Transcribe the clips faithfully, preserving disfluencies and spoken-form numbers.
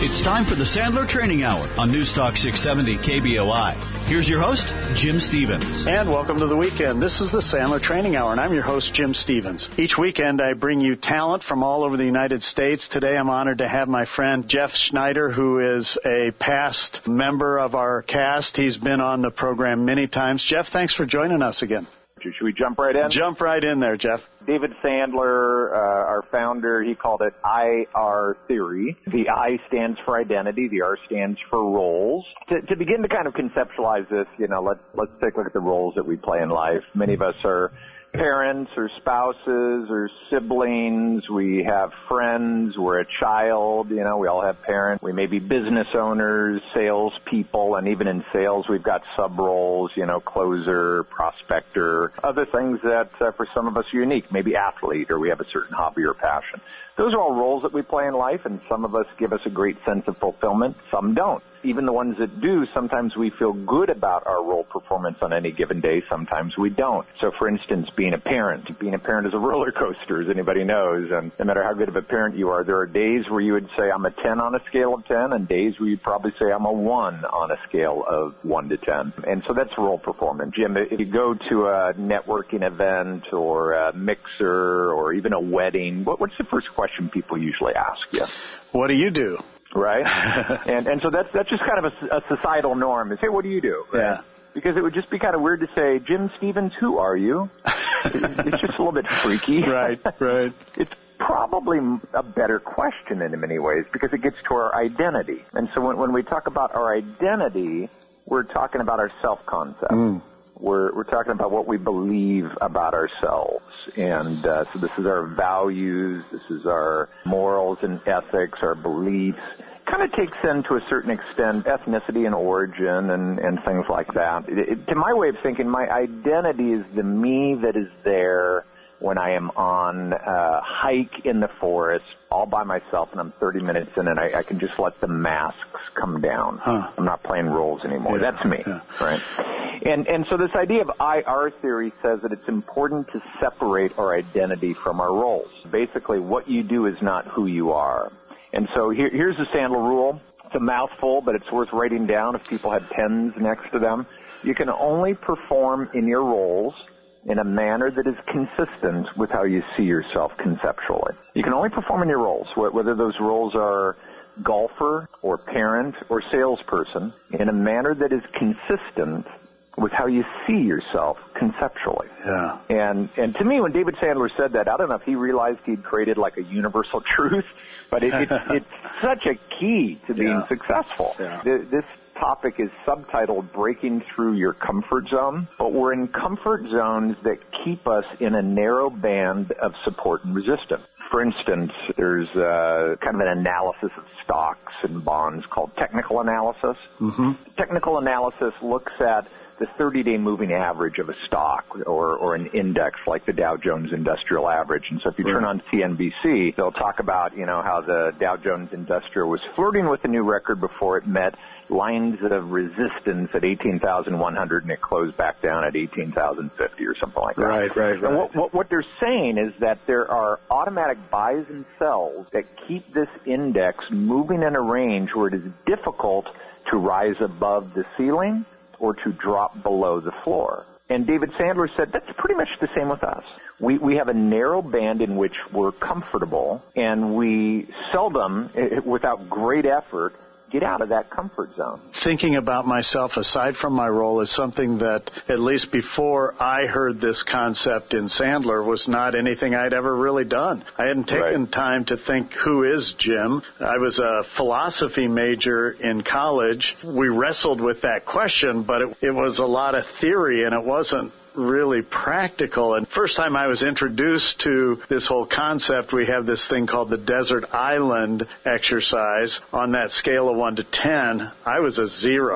It's time for the Sandler Training Hour on News Talk six seventy K B O I. Here's your host, Jim Stevens. And welcome to the weekend. This is the Sandler Training Hour, and I'm your host, Jim Stevens. Each weekend, I bring you talent from all over the United States. Today, I'm honored to have my friend Jeff Schneider, who is a past member of our cast. He's been on the program many times. Jeff, thanks for joining us again. Should we jump right in? Jump right in there, Jeff. David Sandler, uh, our founder, he called it I R theory. The I stands for identity. The R stands for roles. To, to begin to kind of conceptualize this, you know, let's, let's take a look at the roles that we play in life. Many of us are parents or spouses or siblings. We have friends. We're a child. You know, we all have parents. We may be business owners, salespeople, and even in sales, we've got sub-roles, you know, closer, prospector, other things that uh, for some of us are unique, maybe athlete, or we have a certain hobby or passion. Those are all roles that we play in life, and some of us give us a great sense of fulfillment. Some don't. Even the ones that do, sometimes we feel good about our role performance on any given day. Sometimes we don't. So, for instance, being a parent. Being a parent is a roller coaster, as anybody knows. And no matter how good of a parent you are, there are days where you would say, I'm a ten on a scale of ten, and days where you'd probably say, I'm a one on a scale of one to ten. And so that's role performance. Jim, if you go to a networking event or a mixer or even a wedding, what, what's the first question people usually ask you? What do you do? Right? and and so that's that's just kind of a, a societal norm is, hey, what do you do? Right? Yeah. Because it would just be kind of weird to say, Jim Stevens, who are you? It's just a little bit freaky. Right, right. It's probably a better question in many ways because it gets to our identity. And so when, when we talk about our identity, we're talking about our self-concept. Mm. We're, we're talking about what we believe about ourselves. And uh, so this is our values, this is our morals and ethics, our beliefs. Kind of takes in, to a certain extent, ethnicity and origin and, and things like that. It, it, to my way of thinking, my identity is the me that is there when I am on a hike in the forest all by myself and I'm thirty minutes in and I, I can just let the masks come down. Huh. I'm not playing roles anymore. Yeah, that's me, yeah. Right? And and so this idea of I R theory says that it's important to separate our identity from our roles. Basically, what you do is not who you are. And so here, here's the Sandler rule. It's a mouthful, but it's worth writing down if people had pens next to them. You can only perform in your roles in a manner that is consistent with how you see yourself conceptually. You can only perform in your roles, whether those roles are golfer or parent or salesperson, in a manner that is consistent with how you see yourself conceptually. Yeah. And and to me, when David Sandler said that, I don't know if he realized he'd created like a universal truth, but it, it, it's such a key to being yeah. successful. Yeah. This topic is subtitled Breaking Through Your Comfort Zone, but we're in comfort zones that keep us in a narrow band of support and resistance. For instance, there's uh, kind of an analysis of stocks and bonds called technical analysis. Mm-hmm. Technical analysis looks at the thirty-day moving average of a stock or, or an index like the Dow Jones Industrial Average. And so if you turn on C N B C, they'll talk about, you know, how the Dow Jones Industrial was flirting with a new record before it met lines of resistance at eighteen thousand one hundred and it closed back down at eighteen thousand fifty or something like that. Right, right, right. And what, what, what they're saying is that there are automatic buys and sells that keep this index moving in a range where it is difficult to rise above the ceiling or to drop below the floor. And David Sandler said that's pretty much the same with us. We we have a narrow band in which we're comfortable, and we seldom, without great effort, get out of that comfort zone. Thinking about myself aside from my role is something that, at least before I heard this concept in Sandler, was not anything I'd ever really done. I hadn't taken right. time to think, who is Jim? I was a philosophy major in college. We wrestled with that question, but it, it was a lot of theory, and it wasn't really practical. And first time I was introduced to this whole concept, we have this thing called the Desert Island exercise. On that scale of one to ten, I was a zero.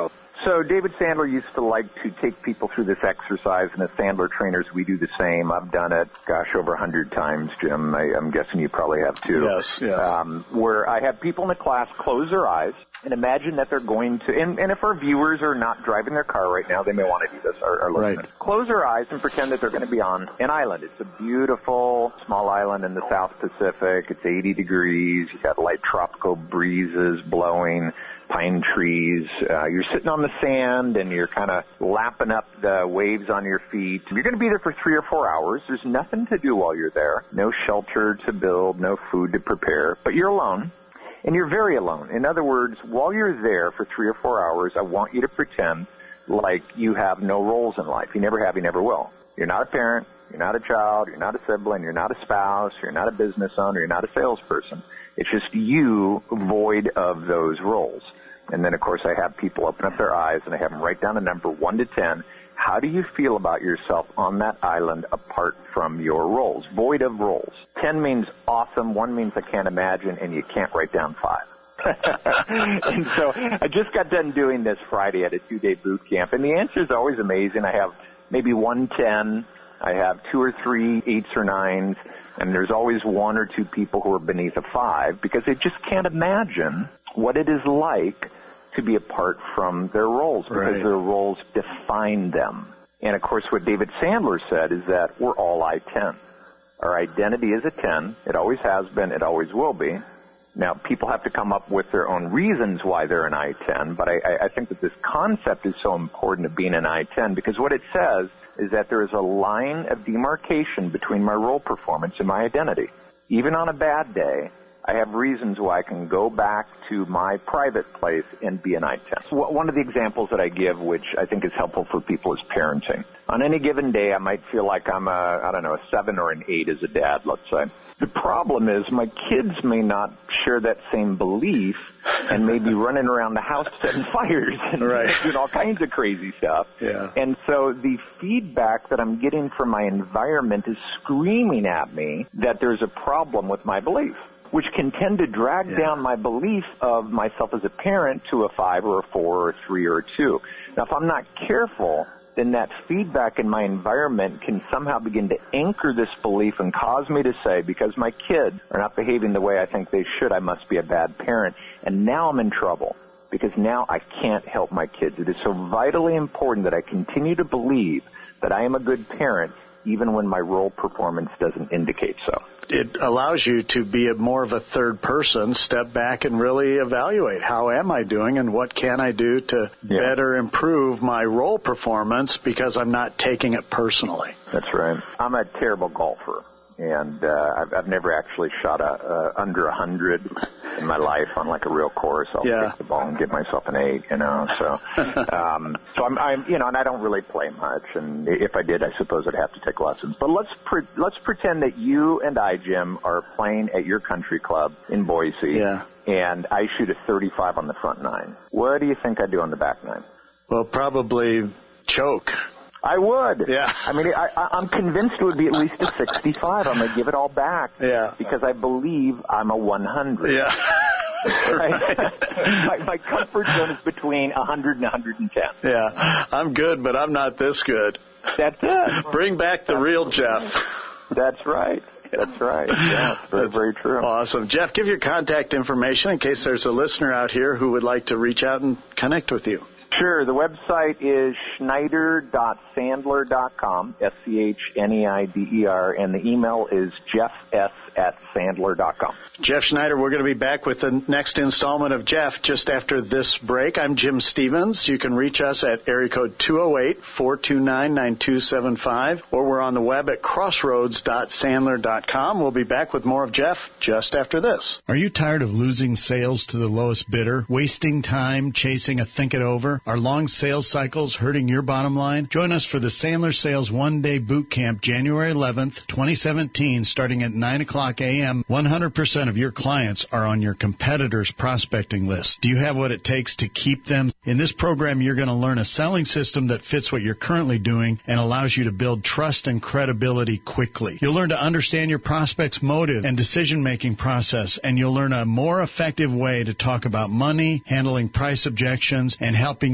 So David Sandler used to like to take people through this exercise, and as Sandler trainers, we do the same. I've done it, gosh, over a hundred times, Jim. I, I'm guessing you probably have too. Yes, yes. Um, where I have people in the class close their eyes and imagine that they're going to, and, and if our viewers are not driving their car right now, they may want to do this, our, our listeners. Right. Close their eyes and pretend that they're going to be on an island. It's a beautiful small island in the South Pacific. It's eighty degrees. You've got light tropical breezes blowing, pine trees. Uh, you're sitting on the sand and you're kind of lapping up the waves on your feet. You're going to be there for three or four hours. There's nothing to do while you're there. No shelter to build, no food to prepare, but you're alone. And you're very alone. In other words, while you're there for three or four hours, I want you to pretend like you have no roles in life. You never have, you never will. You're not a parent. You're not a child. You're not a sibling. You're not a spouse. You're not a business owner. You're not a salesperson. It's just you void of those roles. And then, of course, I have people open up their eyes, and I have them write down a number one to ten. How do you feel about yourself on that island apart from your roles, void of roles? ten means awesome, one means I can't imagine, and you can't write down five. And so I just got done doing this Friday at a two-day boot camp, and the answer is always amazing. I have maybe one ten, I have two or three eights or nines, and there's always one or two people who are beneath a five because they just can't imagine what it is like to be apart from their roles because right. their roles define them. And, of course, what David Sandler said is that we're all I ten. Our identity is a ten. It always has been. It always will be. Now, people have to come up with their own reasons why they're an I ten, but I, I think that this concept is so important of being an I ten because what it says is that there is a line of demarcation between my role performance and my identity. Even on a bad day, I have reasons why I can go back to my private place and be an I ten. One of the examples that I give, which I think is helpful for people, is parenting. On any given day, I might feel like I'm a, I don't know, a seven or an eight as a dad, let's say. The problem is my kids may not share that same belief and may be running around the house setting fires and right. doing all kinds of crazy stuff. Yeah. And so the feedback that I'm getting from my environment is screaming at me that there's a problem with my belief, which can tend to drag yeah. down my belief of myself as a parent to a five or a four or a three or a two. Now, if I'm not careful, then that feedback in my environment can somehow begin to anchor this belief and cause me to say, because my kids are not behaving the way I think they should, I must be a bad parent. And now I'm in trouble because now I can't help my kids. It is so vitally important that I continue to believe that I am a good parent even when my role performance doesn't indicate so. It allows you to be a more of a third person, step back and really evaluate how am I doing and what can I do to yeah. better improve my role performance because I'm not taking it personally. That's right. I'm a terrible golfer, and uh, I've, I've never actually shot a, uh, under a hundred in my life on like a real course. I'll yeah. kick the ball and get myself an eight, you know. So, um, so I'm, I'm, you know, and I don't really play much. And if I did, I suppose I'd have to take lessons. But let's pre- let's pretend that you and I, Jim, are playing at your country club in Boise. Yeah. And I shoot a thirty-five on the front nine. What do you think I do on the back nine? Well, probably choke. I would. Yeah. I mean, I, I, I'm convinced it would be at least a sixty-five. I'm going to give it all back. Yeah. Because I believe I'm a one hundred. Yeah. Right? my, my comfort zone is between one hundred and one hundred ten. Yeah. I'm good, but I'm not this good. That's it. Bring back the real Jeff. That's right. That's right. Yeah, very, That's very true. Awesome. Jeff, give your contact information in case there's a listener out here who would like to reach out and connect with you. Sure. The website is schneider dot sandler dot com, S C H N E I D E R, and the email is jeff s at sandler dot com. Jeff Schneider, we're going to be back with the next installment of Jeff just after this break. I'm Jim Stevens. You can reach us at area code two oh eight, four two nine, nine two seven five, or we're on the web at crossroads dot sandler dot com. We'll be back with more of Jeff just after this. Are you tired of losing sales to the lowest bidder, wasting time chasing a think it over? Are long sales cycles hurting your bottom line? Join us for the Sandler Sales One-Day Boot Camp January eleventh, twenty seventeen, starting at nine o'clock a.m. one hundred percent of your clients are on your competitors' prospecting list. Do you have what it takes to keep them? In this program, you're going to learn a selling system that fits what you're currently doing and allows you to build trust and credibility quickly. You'll learn to understand your prospect's motive and decision-making process, and you'll learn a more effective way to talk about money, handling price objections, and helping your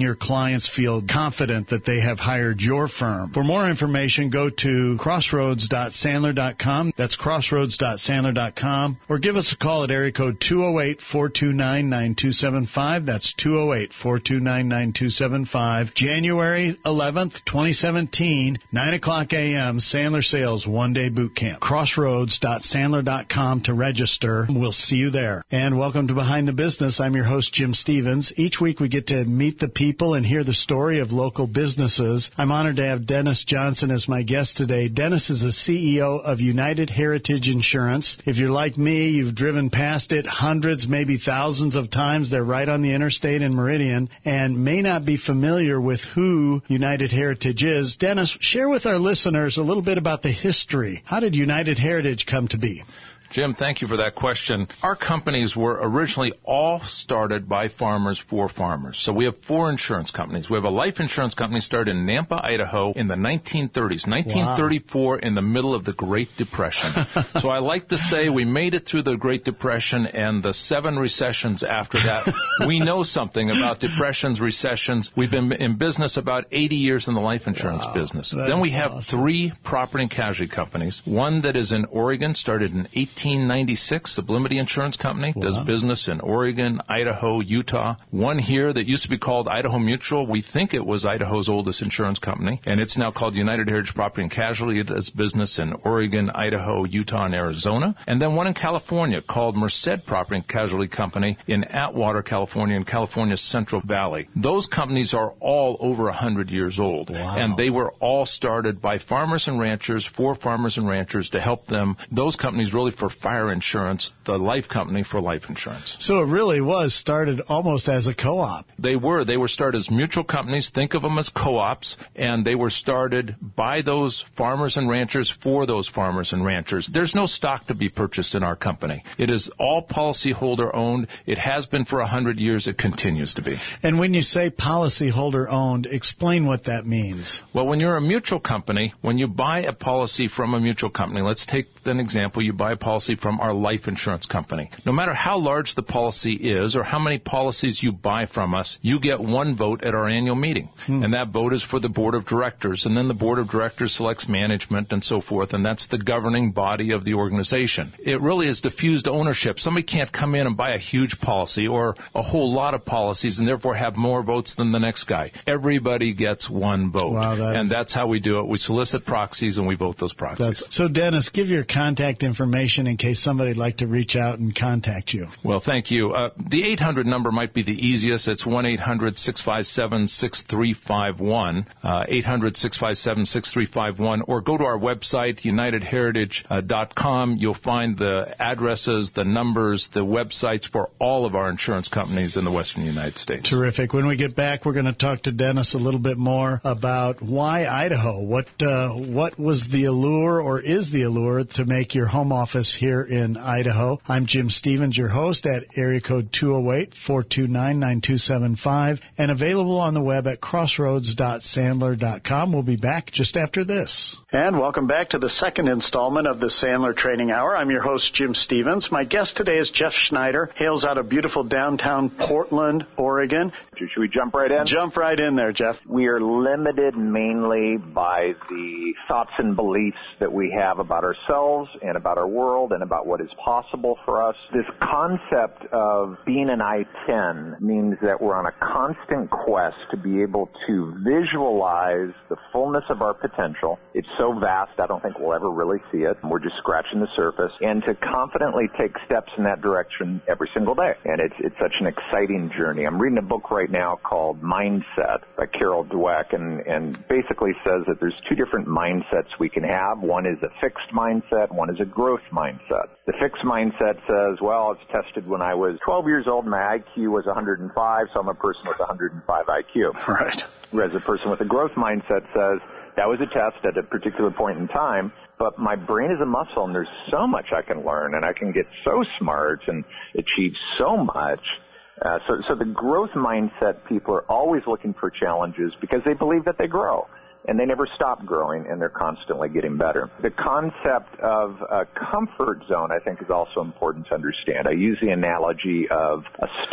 your clients feel confident that they have hired your firm. For more information, go to crossroads dot sandler dot com. That's crossroads dot sandler dot com. Or give us a call at area code two oh eight, four two nine, nine two seven five. That's two oh eight, four two nine, nine two seven five. January eleventh, twenty seventeen, nine o'clock a.m., Sandler Sales One-Day Boot Camp. crossroads dot sandler dot com to register. We'll see you there. And welcome to Behind the Business. I'm your host, Jim Stevens. Each week we get to meet the people and hear the story of local businesses. I'm honored to have Dennis Johnson as my guest today. Dennis is the C E O of United Heritage Insurance. If you're like me, you've driven past it hundreds, maybe thousands of times. They're right on the interstate in Meridian and may not be familiar with who United Heritage is. Dennis, share with our listeners a little bit about the history. How did United Heritage come to be? Jim, thank you for that question. Our companies were originally all started by farmers for farmers. So we have four insurance companies. We have a life insurance company started in Nampa, Idaho in the nineteen thirties, nineteen thirty-four, wow. In the middle of the Great Depression. So I like to say we made it through the Great Depression and the seven recessions after that. We know something about depressions, recessions. We've been in business about eighty years in the life insurance wow, business. Then we have awesome. three property and casualty companies. One that is in Oregon, started in eighteen ninety-six, Sublimity Insurance Company, wow. does business in Oregon, Idaho, Utah. One here that used to be called Idaho Mutual. We think it was Idaho's oldest insurance company, and it's now called United Heritage Property and Casualty. It does business in Oregon, Idaho, Utah, and Arizona. And then one in California called Merced Property and Casualty Company in Atwater, California, in California's Central Valley. Those companies are all over one hundred years old, wow. and they were all started by farmers and ranchers, for farmers and ranchers to help them. Those companies really for fire insurance, the life company for life insurance. So it really was started almost as a co-op. They were. They were started as mutual companies. Think of them as co-ops. And they were started by those farmers and ranchers for those farmers and ranchers. There's no stock to be purchased in our company. It is all policyholder owned. It has been for one hundred years. It continues to be. And when you say policyholder owned, explain what that means. Well, when you're a mutual company, when you buy a policy from a mutual company, let's take an example. You buy a policy from our life insurance company. No matter how large the policy is or how many policies you buy from us, you get one vote at our annual meeting. Hmm. And that vote is for the board of directors. And then the board of directors selects management and so forth. And that's the governing body of the organization. It really is diffused ownership. Somebody can't come in and buy a huge policy or a whole lot of policies and therefore have more votes than the next guy. Everybody gets one vote. Wow, that and is... that's how we do it. We solicit proxies and we vote those proxies. That's... So, Dennis, give your contact information in case somebody would like to reach out and contact you. Well, thank you. Uh, the eight hundred number might be the easiest. It's one eight hundred, six five seven, six three five one, uh, eight hundred, six five seven, six three five one, or go to our website, united heritage dot com. You'll find the addresses, the numbers, the websites for all of our insurance companies in the western United States. Terrific. When we get back, we're going to talk to Dennis a little bit more about why Idaho. What, uh, what was the allure or is the allure to make your home office here in Idaho? I'm Jim Stevens, your host at area code two oh eight, four two nine, nine two seven five and available on the web at crossroads dot sandler dot com. We'll be back just after this. And welcome back to the second installment of the Sandler Training Hour. I'm your host, Jim Stevens. My guest today is Jeff Schneider, hails out of beautiful downtown Portland, Oregon. Should we jump right in? Jump right in there, Jeff. We are limited mainly by the thoughts and beliefs that we have about ourselves and about our world and about what is possible for us. This concept of being an I ten means that we're on a constant quest to be able to visualize the fullness of our potential. It's so vast, I don't think we'll ever really see it. We're just scratching the surface. And to confidently take steps in that direction every single day. And it's, it's such an exciting journey. I'm reading a book right now called Mindset by Carol Dweck, and, and basically says that there's two different mindsets we can have. One is a fixed mindset, one is a growth mindset. The fixed mindset says, well, it's tested when I was twelve years old, my I Q was one hundred five, so I'm a person with one hundred five I Q. Right. Whereas a person with a growth mindset says, that was a test at a particular point in time, but my brain is a muscle and there's so much I can learn and I can get so smart and achieve so much. Uh, so, so the growth mindset people are always looking for challenges because they believe that they grow. And they never stop growing, and they're constantly getting better. The concept of a comfort zone, I think, is also important to understand. I use the analogy of a stock.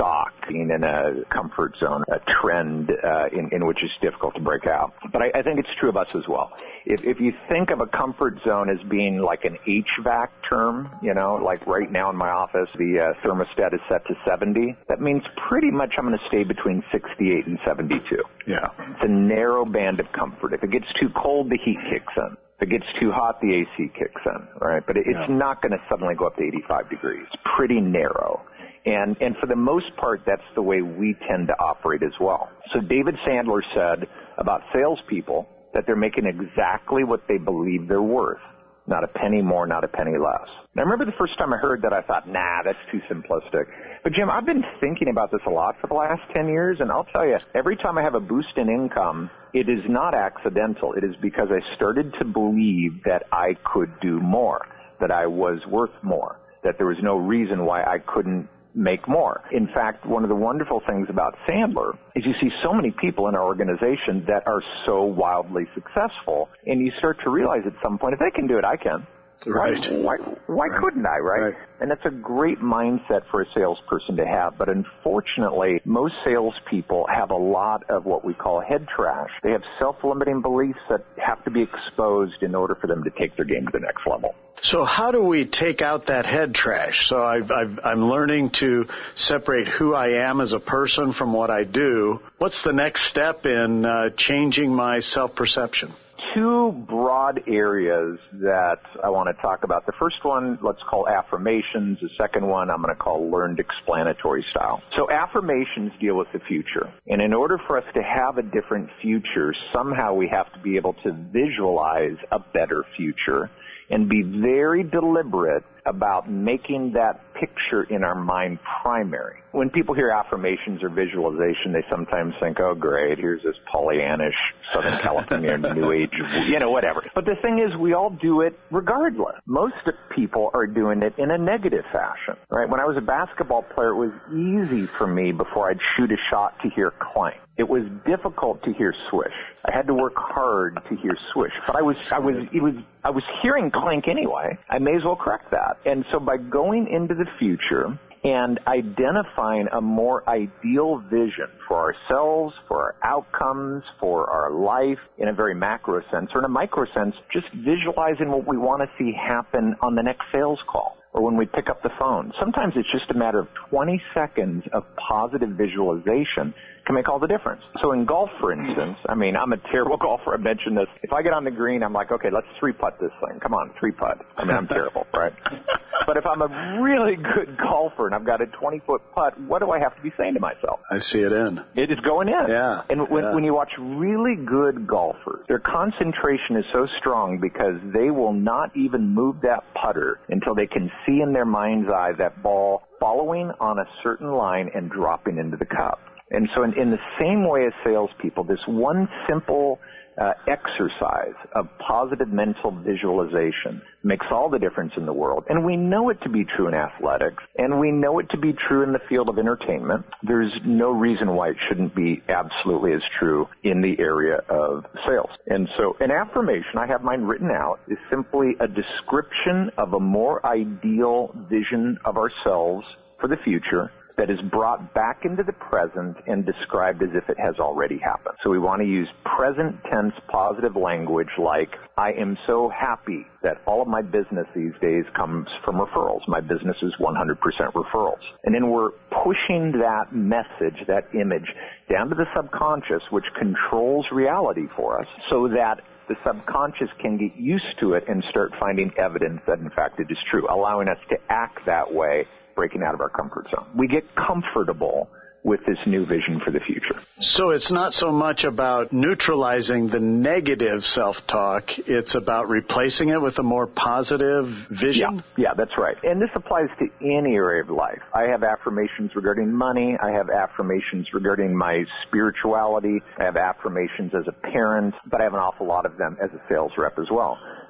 being in a comfort zone, a trend uh, in, in which it's difficult to break out. But I, I think it's true of us as well. If, if you think of a comfort zone as being like an H V A C term, you know, like right now in my office, the uh, thermostat is set to seventy. That means pretty much I'm going to stay between sixty-eight and seventy-two. Yeah. It's a narrow band of comfort. If it gets too cold, the heat kicks in. If it gets too hot, the A C kicks in, right? But it, it's yeah. not going to suddenly go up to eighty-five degrees. It's pretty narrow. And, and for the most part, that's the way we tend to operate as well. So David Sandler said about salespeople that they're making exactly what they believe they're worth. Not a penny more, not a penny less. Now, I remember the first time I heard that, I thought, nah, that's too simplistic. But, Jim, I've been thinking about this a lot for the last ten years, and I'll tell you, every time I have a boost in income, it is not accidental. It is because I started to believe that I could do more, that I was worth more, that there was no reason why I couldn't make more. In fact, one of the wonderful things about Sandler is you see so many people in our organization that are so wildly successful, and you start to realize at some point, if they can do it, I can. Right. Why, why, why right. couldn't I, right? right? And that's a great mindset for a salesperson to have. But unfortunately, most salespeople have a lot of what we call head trash. They have self-limiting beliefs that have to be exposed in order for them to take their game to the next level. So how do we take out that head trash? So I've, I've, I'm learning to separate who I am as a person from what I do. What's the next step in uh, changing my self-perception? Two broad areas that I want to talk about. The first one, let's call affirmations. The second one, I'm going to call learned explanatory style. So affirmations deal with the future. And in order for us to have a different future, somehow we have to be able to visualize a better future and be very deliberate about making that picture in our mind primary. When people hear affirmations or visualization, they sometimes think, oh, great, here's this Pollyannish Southern California New Age, you know, whatever. But the thing is, we all do it regardless. Most people are doing it in a negative fashion, right? When I was a basketball player, it was easy for me before I'd shoot a shot to hear clank. It was difficult to hear swish. I had to work hard to hear swish, but I was, I was, it was, I was hearing clank anyway. I may as well correct that. And so by going into the future and identifying a more ideal vision for ourselves, for our outcomes, for our life in a very macro sense, or in a micro sense, just visualizing what we want to see happen on the next sales call or when we pick up the phone. Sometimes it's just a matter of twenty seconds of positive visualization can make all the difference. So in golf, for instance, I mean, I'm a terrible golfer. I mentioned this. If I get on the green, I'm like, okay, let's three-putt this thing. Come on, three-putt. I mean, I'm terrible, right? But if I'm a really good golfer and I've got a twenty-foot putt, what do I have to be saying to myself? I see it in. It is going in. Yeah. And when, yeah. when you watch really good golfers, their concentration is so strong because they will not even move that putter until they can see in their mind's eye that ball following on a certain line and dropping into the cup. And so in, in the same way as salespeople, this one simple uh, exercise of positive mental visualization makes all the difference in the world. And we know it to be true in athletics, and we know it to be true in the field of entertainment. There's no reason why it shouldn't be absolutely as true in the area of sales. And so an affirmation, I have mine written out, is simply a description of a more ideal vision of ourselves for the future that is brought back into the present and described as if it has already happened. So we want to use present tense positive language like, I am so happy that all of my business these days comes from referrals. My business is one hundred percent referrals. And then we're pushing that message, that image, down to the subconscious, which controls reality for us, so that the subconscious can get used to it and start finding evidence that, in fact, it is true, allowing us to act that way, breaking out of our comfort zone. We get comfortable with this new vision for the future. So it's not so much about neutralizing the negative self-talk, it's about replacing it with a more positive vision? Yeah, yeah, that's right. And this applies to any area of life. I have affirmations regarding money. I have affirmations regarding my spirituality. I have affirmations as a parent, but I have an awful lot of them as a sales rep as well.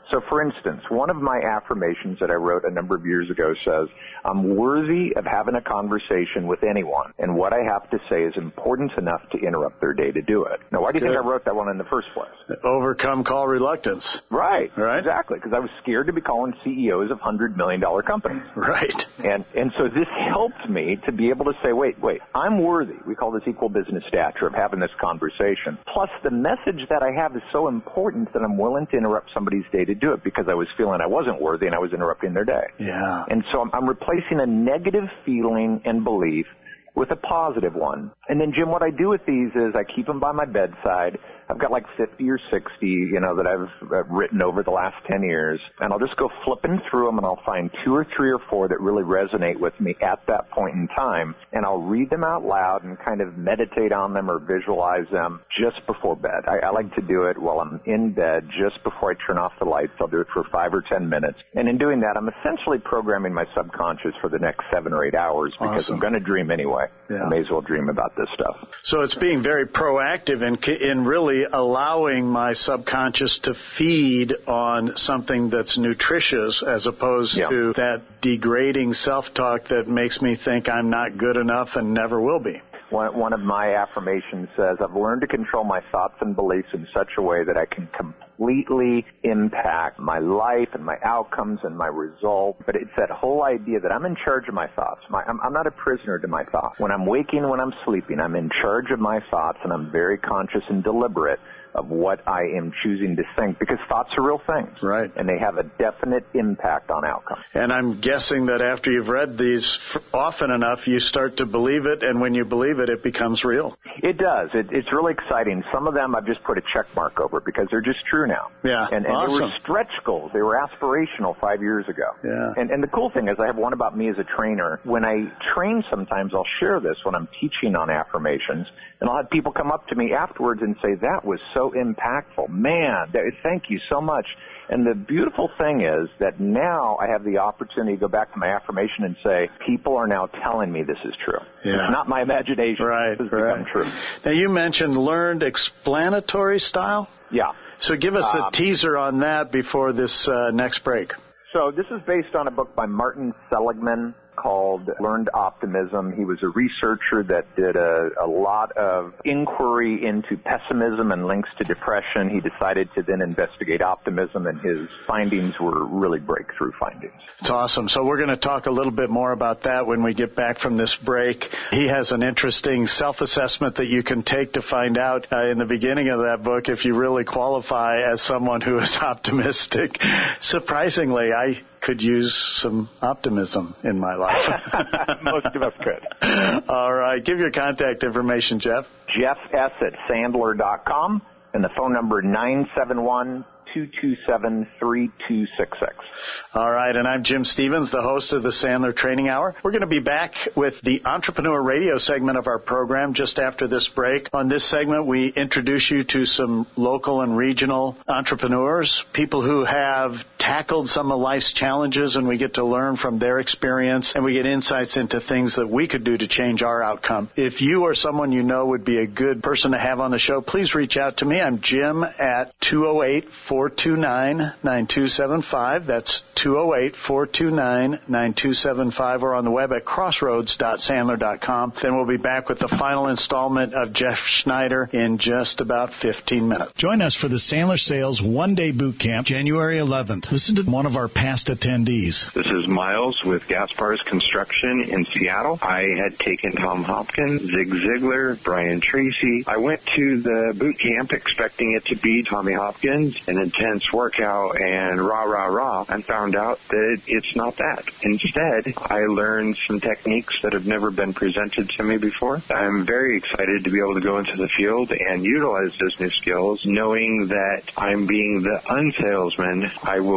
So, for instance, one of my affirmations that I wrote a number of years ago says, I'm worthy of having a conversation with anyone, and what I have to say is important enough to interrupt their day to do it. Now, why do you Good. think I wrote that one in the first place? Overcome call reluctance. Right. Right. Exactly, because I was scared to be calling C E Os of one hundred million dollars companies. Right. And and so this helped me to be able to say, wait, wait, I'm worthy. We call this equal business stature of having this conversation. Plus, the message that I have is so important that I'm willing to interrupt somebody's day to do it because I was feeling I wasn't worthy and I was interrupting their day. Yeah. And so I'm, I'm replacing a negative feeling and belief with a positive one. And then, Jim, what I do with these is I keep them by my bedside. I've got like fifty or sixty, you know, that I've uh, written over the last ten years. And I'll just go flipping through them, and I'll find two or three or four that really resonate with me at that point in time. And I'll read them out loud and kind of meditate on them or visualize them just before bed. I, I like to do it while I'm in bed, just before I turn off the lights. I'll do it for five or ten minutes. And in doing that, I'm essentially programming my subconscious for the next seven or eight hours because awesome. I'm going to dream anyway. Yeah. I may as well dream about this stuff. So it's being very proactive in, in really allowing my subconscious to feed on something that's nutritious as opposed yeah. to that degrading self-talk that makes me think I'm not good enough and never will be. One, one of my affirmations says, I've learned to control my thoughts and beliefs in such a way that I can completely impact my life and my outcomes and my results. But it's that whole idea that I'm in charge of my thoughts. My, I'm, I'm not a prisoner to my thoughts. When I'm waking, when I'm sleeping, I'm in charge of my thoughts, and I'm very conscious and deliberate of what I am choosing to think, because thoughts are real things. Right. And they have a definite impact on outcomes. And I'm guessing that after you've read these often enough, you start to believe it, and when you believe it, it becomes real. It does. It, it's really exciting. Some of them I've just put a check mark over because they're just true now. Yeah, And, and awesome. they were stretch goals. They were aspirational five years ago. Yeah. And, and the cool thing is I have one about me as a trainer. When I train sometimes, I'll share this when I'm teaching on affirmations, and I'll have people come up to me afterwards and say, that was so impactful. Man, thank you so much. And the beautiful thing is that now I have the opportunity to go back to my affirmation and say, people are now telling me this is true. Yeah. It's not my imagination. Right, This has right. become true. Now, you mentioned learned explanatory style. Yeah. So give us um, a teaser on that before this uh, next break. So this is based on a book by Martin Seligman called Learned Optimism. He was a researcher that did a, a lot of inquiry into pessimism and links to depression. He decided to then investigate optimism, and his findings were really breakthrough findings. It's awesome. So we're going to talk a little bit more about that when we get back from this break. He has an interesting self-assessment that you can take to find out uh, in the beginning of that book if you really qualify as someone who is optimistic. Surprisingly, I could use some optimism in my life. Most of us could. All right. Give your contact information, Jeff. Jeff S. at Sandler dot com, and the phone number nine seven one, two two seven, three two six six. All right, and I'm Jim Stevens, the host of the Sandler Training Hour. We're going to be back with the Entrepreneur Radio segment of our program just after this break. On this segment, we introduce you to some local and regional entrepreneurs, people who have tackled some of life's challenges, and we get to learn from their experience, and we get insights into things that we could do to change our outcome. If you or someone you know would be a good person to have on the show, please reach out to me. I'm Jim at two oh eight, four two nine, nine two seven five. That's two oh eight, four two nine, nine two seven five, or on the web at crossroads dot sandler dot com. Then we'll be back with the final installment of Jeff Schneider in just about fifteen minutes. Join us for the Sandler Sales one-day boot camp, January eleventh. Listen to one of our past attendees. This is Miles with Gaspar's Construction in Seattle. I had taken Tom Hopkins, Zig Ziglar, Brian Tracy. I went to the boot camp expecting it to be Tommy Hopkins, an intense workout and rah, rah, rah, and found out that it's not that. Instead, I learned some techniques that have never been presented to me before. I'm very excited to be able to go into the field and utilize those new skills, knowing that I'm being the unsalesman. I will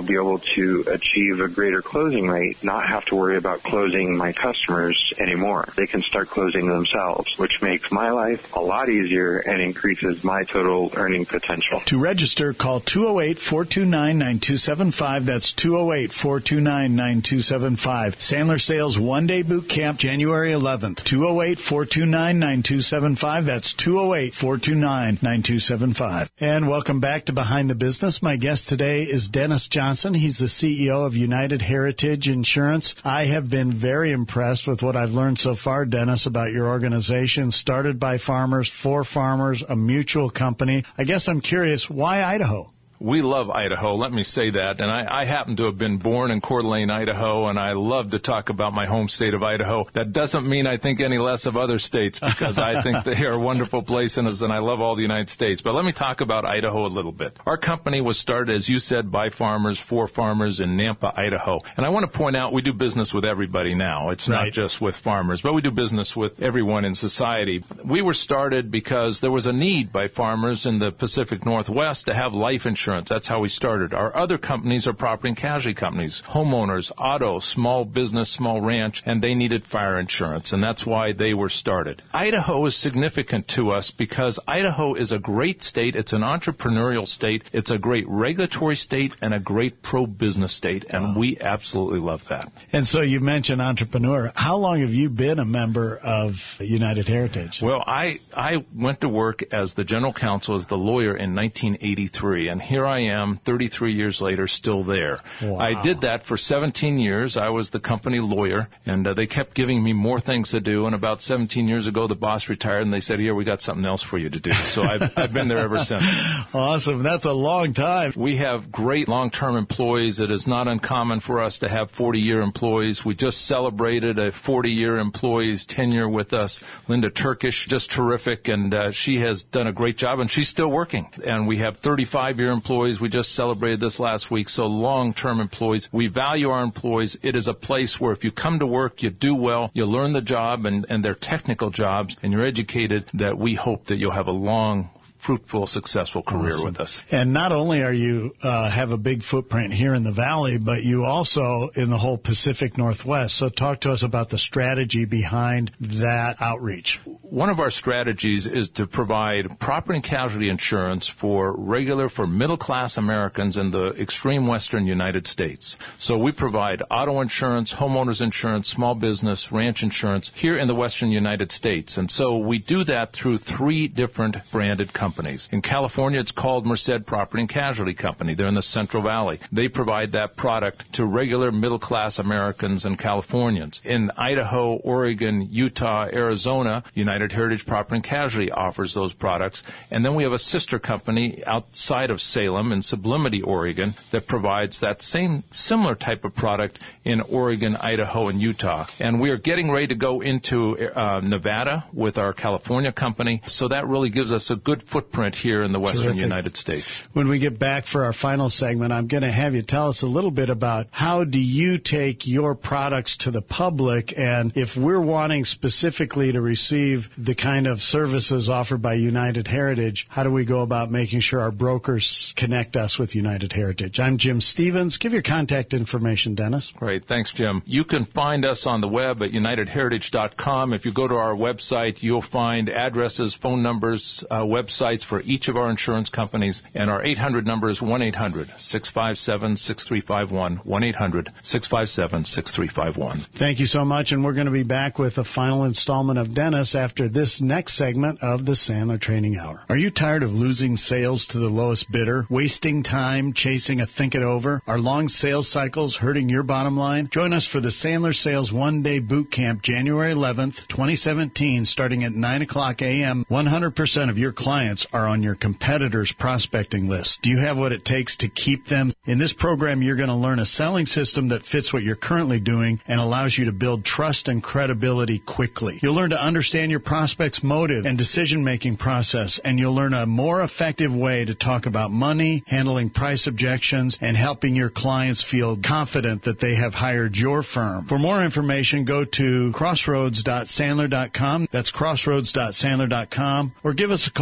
be able to achieve a greater closing rate, not have to worry about closing my customers anymore. They can start closing themselves, which makes my life a lot easier and increases my total earning potential. To register, call two oh eight, four two nine, nine two seven five. That's two oh eight, four two nine, nine two seven five. Sandler Sales One-Day Boot Camp, January eleventh. two oh eight, four two nine, nine two seven five. That's two oh eight, four two nine, nine two seven five. And welcome back to Behind the Business. My guest today is Dennis Johnson. He's the C E O of United Heritage Insurance. I have been very impressed with what I've learned so far, Dennis, about your organization. Started by farmers, for farmers, a mutual company. I guess I'm curious, why Idaho? We love Idaho, let me say that. And I, I happen to have been born in Coeur d'Alene, Idaho, and I love to talk about my home state of Idaho. That doesn't mean I think any less of other states, because I think they are wonderful places, and I love all the United States. But let me talk about Idaho a little bit. Our company was started, as you said, by farmers, for farmers in Nampa, Idaho. And I want to point out we do business with everybody now. It's right. Not just with farmers, but we do business with everyone in society. We were started because there was a need by farmers in the Pacific Northwest to have life insurance. That's how we started. Our other companies are property and casualty companies, homeowners, auto, small business, small ranch, and they needed fire insurance, and that's why they were started. Idaho is significant to us because Idaho is a great state. It's an entrepreneurial state. It's a great regulatory state and a great pro-business state, and we absolutely love that. And so you mentioned entrepreneur. How long have you been a member of United Heritage? Well, I, I went to work as the general counsel, as the lawyer in nineteen eighty-three, and here I am, thirty-three years later, still there. Wow. I did that for seventeen years. I was the company lawyer, and uh, they kept giving me more things to do. And about seventeen years ago, the boss retired, and they said, here, we got something else for you to do. So I've, I've been there ever since. Awesome. That's a long time. We have great long-term employees. It is not uncommon for us to have forty-year employees. We just celebrated a forty-year employee's tenure with us. Linda Turkish, just terrific, and uh, she has done a great job, and she's still working. And we have thirty-five-year employees. We just celebrated this last week. So long-term employees. We value our employees. It is a place where if you come to work, you do well, you learn the job, and, and they're technical jobs, and you're educated, that we hope that you'll have a long, fruitful, successful career awesome. with us. And not only are you uh, have a big footprint here in the Valley, but you also in the whole Pacific Northwest. So talk to us about the strategy behind that outreach. One of our strategies is to provide property and casualty insurance for regular, for middle-class Americans in the extreme western United States. So we provide auto insurance, homeowners insurance, small business, ranch insurance here in the western United States. And so we do that through three different branded companies. In California, it's called Merced Property and Casualty Company. They're in the Central Valley. They provide that product to regular middle-class Americans and Californians. In Idaho, Oregon, Utah, Arizona, United Heritage Property and Casualty offers those products. And then we have a sister company outside of Salem in Sublimity, Oregon, that provides that same similar type of product in Oregon, Idaho, and Utah. And we are getting ready to go into uh, Nevada with our California company. So that really gives us a good footprint here in the western Terrific. United States. When we get back for our final segment, I'm going to have you tell us a little bit about how do you take your products to the public, and if we're wanting specifically to receive the kind of services offered by United Heritage, how do we go about making sure our brokers connect us with United Heritage? I'm Jim Stevens. Give your contact information, Dennis. Great. Thanks, Jim. You can find us on the web at united heritage dot com. If you go to our website, you'll find addresses, phone numbers, uh, websites for each of our insurance companies, and our eight hundred number is one eight hundred, six five seven, six three five one, one eight hundred, six five seven, six three five one. Thank you so much, and we're going to be back with a final installment of Dennis after this next segment of the Sandler Training Hour. Are you tired of losing sales to the lowest bidder, wasting time chasing a think it over? Are long sales cycles hurting your bottom line? Join us for the Sandler Sales One-Day Boot Camp, January eleventh, twenty seventeen, starting at nine o'clock a.m. one hundred percent of your clients are on your competitors' prospecting list. Do you have what it takes to keep them? In this program, you're going to learn a selling system that fits what you're currently doing and allows you to build trust and credibility quickly. You'll learn to understand your prospect's motive and decision-making process, and you'll learn a more effective way to talk about money, handling price objections, and helping your clients feel confident that they have hired your firm. For more information, go to crossroads dot sandler dot com. That's crossroads dot sandler dot com, or give us a call at area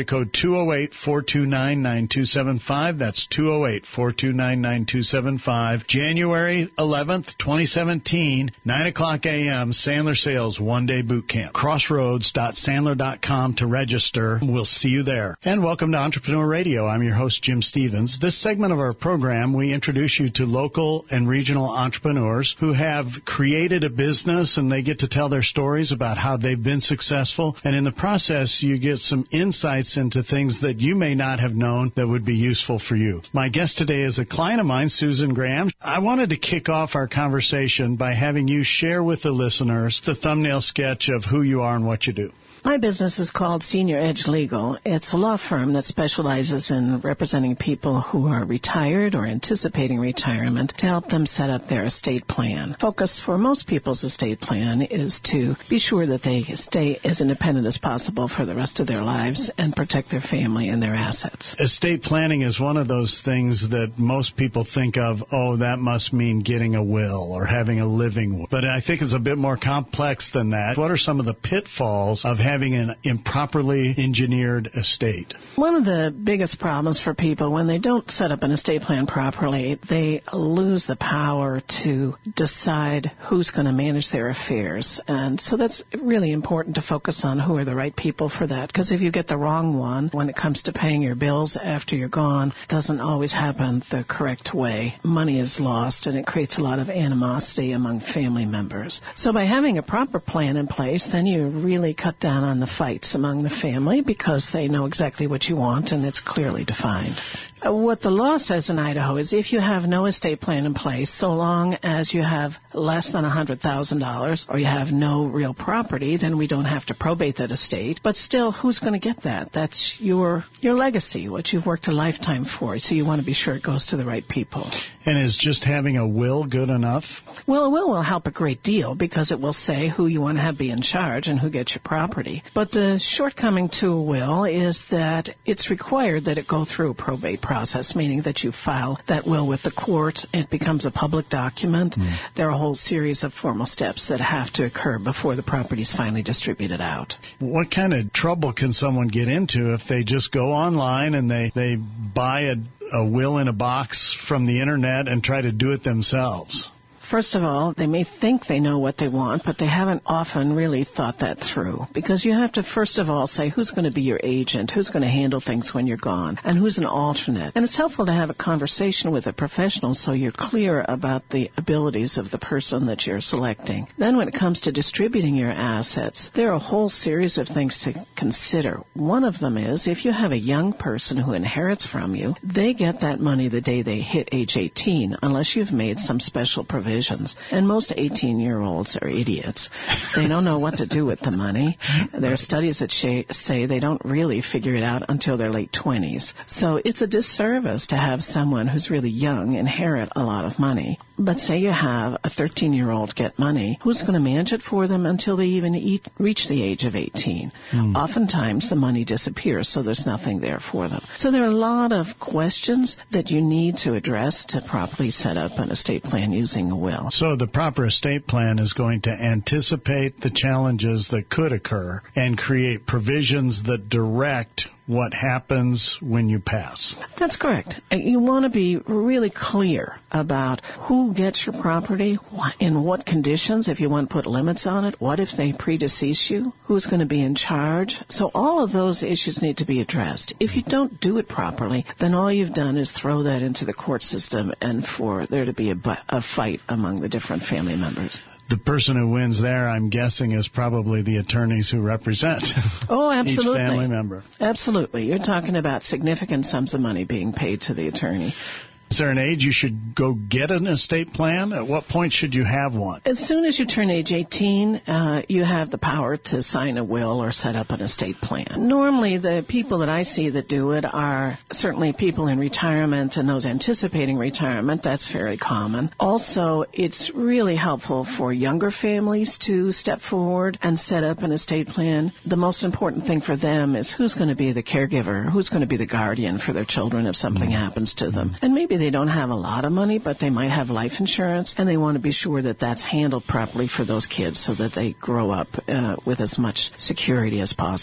area code two oh eight, four two nine, nine two seven five. That's two oh eight, four two nine, nine two seven five. January eleventh, twenty seventeen, nine o'clock a.m., Sandler Sales one-day boot camp. crossroads dot sandler dot com to register. We'll see you there. And welcome to Entrepreneur Radio. I'm your host, Jim Stevens. This segment of our program, we introduce you to local and regional entrepreneurs who have created a business, and they get to tell their stories about how they've been successful. And in the process, you get some insights into things that you may not have known that would be useful for you. My guest today is a client of mine, Susan Graham. I wanted to kick off our conversation by having you share with the listeners the thumbnail sketch of who you are and what you do. My business is called Senior Edge Legal. It's a law firm that specializes in representing people who are retired or anticipating retirement to help them set up their estate plan. Focus for most people's estate plan is to be sure that they stay as independent as possible for the rest of their lives and protect their family and their assets. Estate planning is one of those things that most people think of, oh, that must mean getting a will or having a living will. But I think it's a bit more complex than that. What are some of the pitfalls of having having an improperly engineered estate? One of the biggest problems for people when they don't set up an estate plan properly, they lose the power to decide who's going to manage their affairs. And so that's really important to focus on who are the right people for that. Because if you get the wrong one, when it comes to paying your bills after you're gone, it doesn't always happen the correct way. Money is lost, and it creates a lot of animosity among family members. So by having a proper plan in place, then you really cut down on the fights among the family because they know exactly what you want and it's clearly defined. Uh, what the law says in Idaho is if you have no estate plan in place, so long as you have less than one hundred thousand dollars or you have no real property, then we don't have to probate that estate. But still, who's going to get that? That's your your legacy, what you've worked a lifetime for. So you want to be sure it goes to the right people. And is just having a will good enough? Well, a will will help a great deal because it will say who you want to have be in charge and who gets your property. But the shortcoming to a will is that it's required that it go through a probate process, meaning that you file that will with the court. It becomes a public document. Mm. There are a whole series of formal steps that have to occur before the property is finally distributed out. What kind of trouble can someone get into if they just go online and they, they buy a, a will in a box from the internet and try to do it themselves? First of all, they may think they know what they want, but they haven't often really thought that through. Because you have to, first of all, say who's going to be your agent, who's going to handle things when you're gone, and who's an alternate. And it's helpful to have a conversation with a professional so you're clear about the abilities of the person that you're selecting. Then when it comes to distributing your assets, there are a whole series of things to consider. One of them is if you have a young person who inherits from you, they get that money the day they hit age eighteen, unless you've made some special provision. And most eighteen-year-olds are idiots. They don't know what to do with the money. There are studies that say they don't really figure it out until their late twenties. So it's a disservice to have someone who's really young inherit a lot of money. Let's say you have a thirteen-year-old get money. Who's going to manage it for them until they even eat, reach the age of eighteen? Mm. Oftentimes the money disappears, so there's nothing there for them. So there are a lot of questions that you need to address to properly set up an estate plan using a will. So the proper estate plan is going to anticipate the challenges that could occur and create provisions that direct what happens when you pass. That's correct. You want to be really clear about who gets your property, in what conditions, if you want to put limits on it, what if they predecease you, who's going to be in charge. So all of those issues need to be addressed. If you don't do it properly, then all you've done is throw that into the court system and for there to be a, a fight among the different family members. The person who wins there, I'm guessing, is probably the attorneys who represent oh, absolutely. each family member. Absolutely. You're talking about significant sums of money being paid to the attorney. Is there an age you should go get an estate plan? At what point should you have one? As soon as you turn age eighteen, uh, you have the power to sign a will or set up an estate plan. Normally, the people that I see that do it are certainly people in retirement and those anticipating retirement. That's very common. Also, it's really helpful for younger families to step forward and set up an estate plan. The most important thing for them is who's going to be the caregiver, who's going to be the guardian for their children if something mm. happens to them. And maybe they don't have a lot of money, but they might have life insurance, and they want to be sure that that's handled properly for those kids so that they grow up uh, with as much security as possible.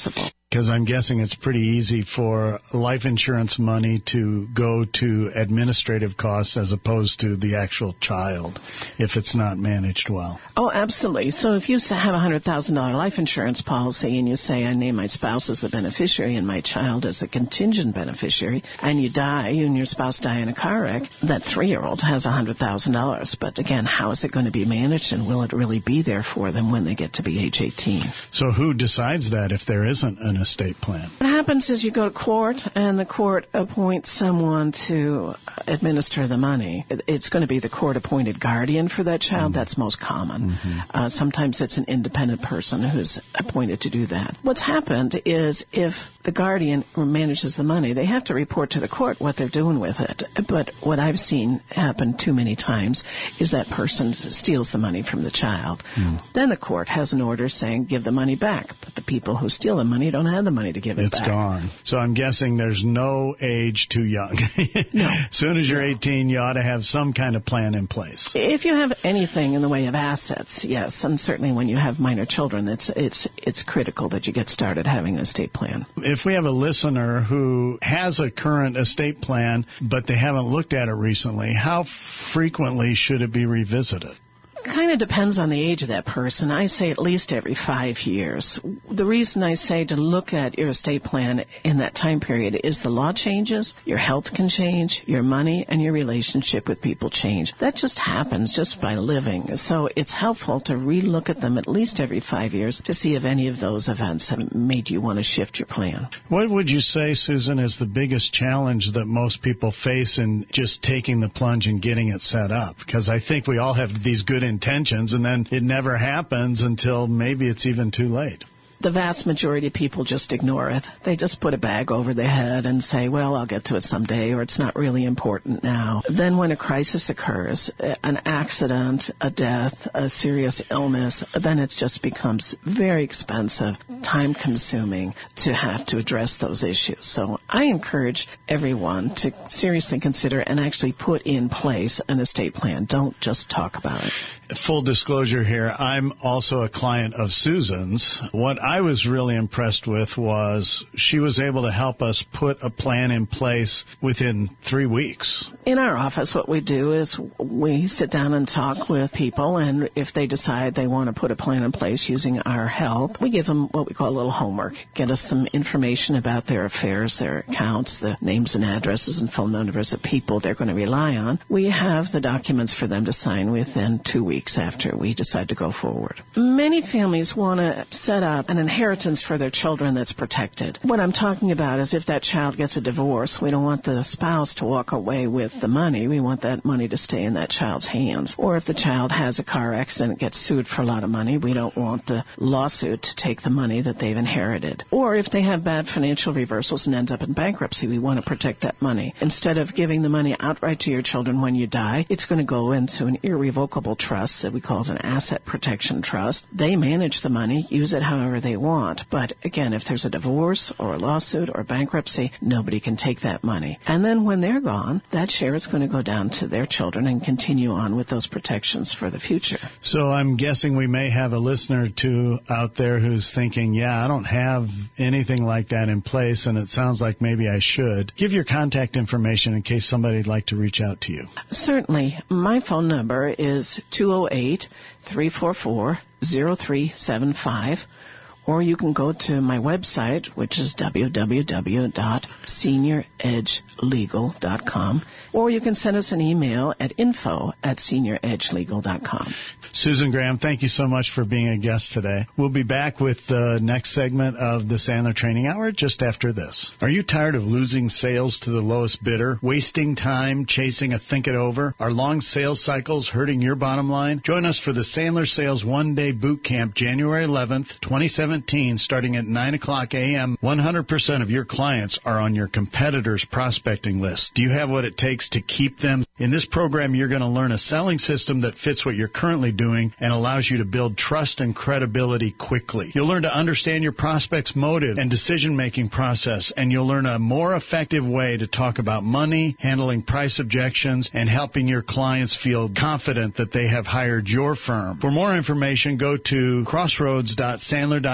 Because I'm guessing it's pretty easy for life insurance money to go to administrative costs as opposed to the actual child if it's not managed well. Oh, absolutely. So if you have a one hundred thousand dollars life insurance policy and you say, I name my spouse as the beneficiary and my child as a contingent beneficiary, and you die, you and your spouse die in a car wreck, that three-year-old has one hundred thousand dollars. But again, how is it going to be managed, and will it really be there for them when they get to be age eighteen? So who decides that if there isn't an estate plan? What happens is you go to court, and the court appoints someone to administer the money. It's going to be the court-appointed guardian for that child. Mm-hmm. That's most common. Mm-hmm. Uh, sometimes it's an independent person who's appointed to do that. What's happened is if the guardian manages the money, they have to report to the court what they're doing with it. But what I've seen happen too many times is that person steals the money from the child. Mm. Then the court has an order saying give the money back. But the people who steal the money don't have the money to give it it's back. It's gone. So I'm guessing there's no age too young. No. As soon as you're eighteen, you ought to have some kind of plan in place. If you have anything in the way of assets, yes, and certainly when you have minor children, it's it's it's critical that you get started having an estate plan. If we have a listener who has a current estate plan, but they haven't looked at it recently, how frequently should it be revisited? Kind of depends on the age of that person. I say at least every five years. The reason I say to look at your estate plan in that time period is the law changes, your health can change, your money and your relationship with people change. That just happens just by living. So it's helpful to relook at them at least every five years to see if any of those events have made you want to shift your plan. What would you say, Susan, is the biggest challenge that most people face in just taking the plunge and getting it set up? Because I think we all have these good intentions, and then it never happens until maybe it's even too late. The vast majority of people just ignore it. They just put a bag over their head and say, well, I'll get to it someday, or it's not really important now. Then when a crisis occurs, an accident, a death, a serious illness, then it just becomes very expensive, time-consuming to have to address those issues. So I encourage everyone to seriously consider and actually put in place an estate plan. Don't just talk about it. Full disclosure here, I'm also a client of Susan's. What I was really impressed with was she was able to help us put a plan in place within three weeks. In our office, what we do is we sit down and talk with people, and if they decide they want to put a plan in place using our help, we give them what we call a little homework. Get us some information about their affairs, their accounts, the names and addresses and phone numbers of people they're going to rely on. We have the documents for them to sign within two weeks after we decide to go forward. Many families want to set up an inheritance for their children that's protected. What I'm talking about is if that child gets a divorce, we don't want the spouse to walk away with the money. We want that money to stay in that child's hands. Or if the child has a car accident and gets sued for a lot of money, we don't want the lawsuit to take the money that they've inherited. Or if they have bad financial reversals and end up in bankruptcy, we want to protect that money. Instead of giving the money outright to your children when you die, it's going to go into an irrevocable trust that we call an asset protection trust. They manage the money, use it however they want. But again, if there's a divorce or a lawsuit or bankruptcy, nobody can take that money. And then when they're gone, that share is going to go down to their children and continue on with those protections for the future. So I'm guessing we may have a listener too out there who's thinking, yeah, I don't have anything like that in place, and it sounds like maybe I should. Give your contact information in case somebody'd like to reach out to you. Certainly. My phone number is two oh eight, three four four, oh three seven five. Or you can go to my website, which is w w w dot senior edge legal dot com. Or you can send us an email at info at senior edge legal dot com. Susan Graham, thank you so much for being a guest today. We'll be back with the next segment of the Sandler Training Hour just after this. Are you tired of losing sales to the lowest bidder, wasting time chasing a think it over? Are long sales cycles hurting your bottom line? Join us for the Sandler Sales One-Day Boot Camp January eleventh, twenty seventeen, starting at nine o'clock a.m. one hundred percent of your clients are on your competitors' prospecting list. Do you have what it takes to keep them? In this program, you're going to learn a selling system that fits what you're currently doing and allows you to build trust and credibility quickly. You'll learn to understand your prospect's motive and decision-making process, and you'll learn a more effective way to talk about money, handling price objections, and helping your clients feel confident that they have hired your firm. For more information, go to crossroads dot sandler dot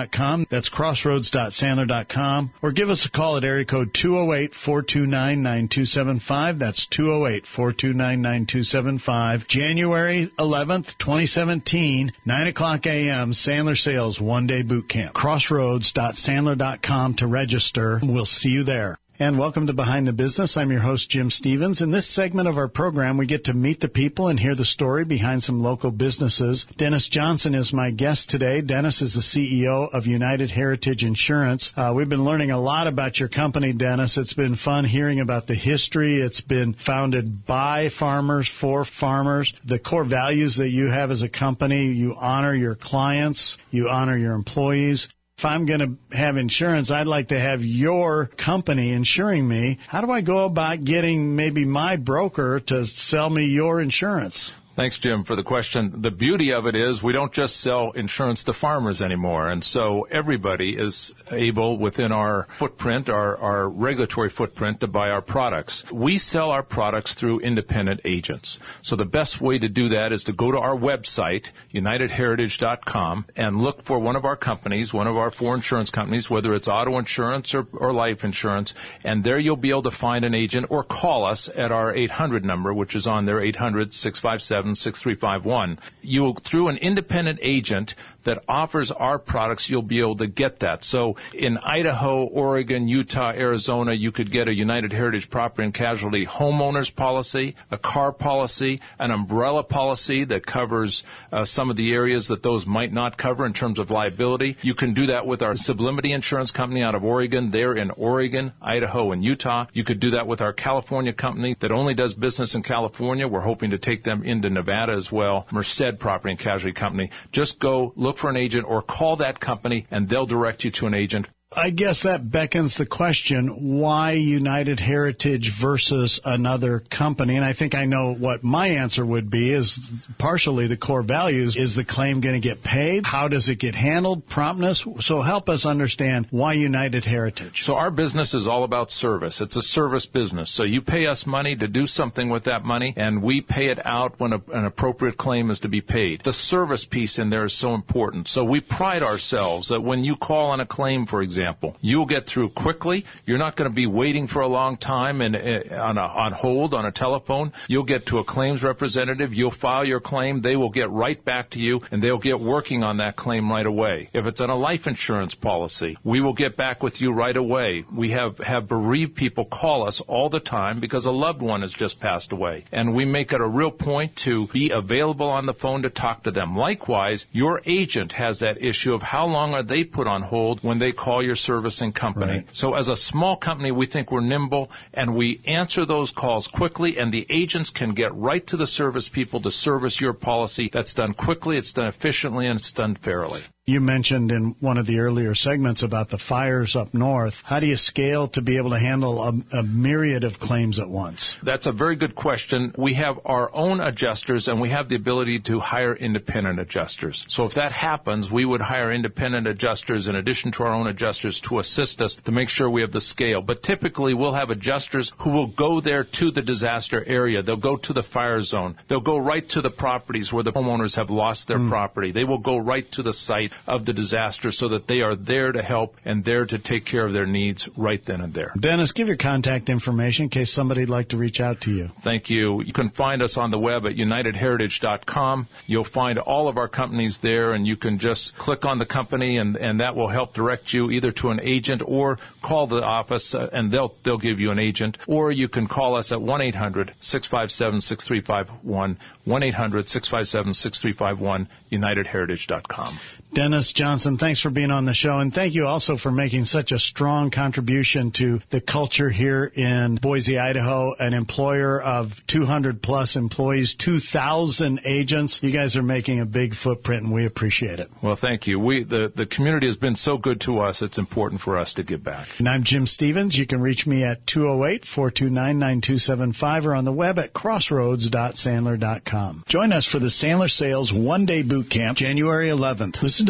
dot com. That's crossroads dot sandler dot com. Or give us a call at area code two oh eight, four two nine, nine two seven five. That's two oh eight, four two nine, nine two seven five. January eleventh, twenty seventeen, nine o'clock a.m., Sandler Sales One-Day Boot Camp. crossroads dot sandler dot com to register. We'll see you there. And welcome to Behind the Business. I'm your host, Jim Stevens. In this segment of our program, we get to meet the people and hear the story behind some local businesses. Dennis Johnson is my guest today. Dennis is the C E O of United Heritage Insurance. Uh, we've been learning a lot about your company, Dennis. It's been fun hearing about the history. It's been founded by farmers, for farmers. The core values that you have as a company, you honor your clients, you honor your employees. If I'm going to have insurance, I'd like to have your company insuring me. How do I go about getting maybe my broker to sell me your insurance? Thanks, Jim, for the question. The beauty of it is we don't just sell insurance to farmers anymore, and so everybody is able within our footprint, our, our regulatory footprint, to buy our products. We sell our products through independent agents. So the best way to do that is to go to our website, united heritage dot com, and look for one of our companies, one of our four insurance companies, whether it's auto insurance or, or life insurance, and there you'll be able to find an agent or call us at our eight hundred number, which is on there, eight hundred, six five seven, six three five one. You, through an independent agent that offers our products, you'll be able to get that. So in Idaho, Oregon, Utah, Arizona, you could get a United Heritage Property and Casualty homeowners policy, a car policy, an umbrella policy that covers uh, some of the areas that those might not cover in terms of liability. You can do that with our Sublimity Insurance Company out of Oregon. They're in Oregon, Idaho, and Utah. You could do that with our California company that only does business in California. We're hoping to take them into Nevada as well, Merced Property and Casualty Company. Just go look for an agent or call that company, and they'll direct you to an agent. I guess that beckons the question, why United Heritage versus another company? And I think I know what my answer would be is partially the core values. Is the claim going to get paid? How does it get handled? Promptness? So help us understand why United Heritage. So our business is all about service. It's a service business. So you pay us money to do something with that money, and we pay it out when a, an appropriate claim is to be paid. The service piece in there is so important. So we pride ourselves that when you call on a claim, for example, Example. You'll get through quickly. You're not going to be waiting for a long time and uh, on, a, on hold on a telephone. You'll get to a claims representative. You'll file your claim. They will get right back to you, and they'll get working on that claim right away. If it's on a life insurance policy, we will get back with you right away. We have, have bereaved people call us all the time because a loved one has just passed away, and we make it a real point to be available on the phone to talk to them. Likewise, your agent has that issue of how long are they put on hold when they call your servicing company. Right. So as a small company, we think we're nimble, and we answer those calls quickly, and the agents can get right to the service people to service your policy. That's done quickly, it's done efficiently, and it's done fairly. You mentioned in one of the earlier segments about the fires up north. How do you scale to be able to handle a, a myriad of claims at once? That's a very good question. We have our own adjusters, and we have the ability to hire independent adjusters. So if that happens, we would hire independent adjusters in addition to our own adjusters to assist us to make sure we have the scale. But typically, we'll have adjusters who will go there to the disaster area. They'll go to the fire zone. They'll go right to the properties where the homeowners have lost their mm. property. They will go right to the site of the disaster so that they are there to help and there to take care of their needs right then and there. Dennis, give your contact information in case somebody would like to reach out to you. Thank you. You can find us on the web at united heritage dot com. You'll find all of our companies there, and you can just click on the company, and, and that will help direct you either to an agent or call the office, uh, and they'll they'll give you an agent. Or you can call us at one eight hundred, six five seven, six three five one, one eight hundred, six five seven, six three five one, united heritage dot com. Dennis Johnson, thanks for being on the show, and thank you also for making such a strong contribution to the culture here in Boise, Idaho, an employer of two hundred plus employees, two thousand agents. You guys are making a big footprint, and we appreciate it. Well, thank you. We the, the community has been so good to us, it's important for us to give back. And I'm Jim Stevens. You can reach me at two oh eight, four two nine, nine two seven five or on the web at crossroads dot sandler dot com. Join us for the Sandler Sales One-Day Boot Camp, January eleventh. Listen to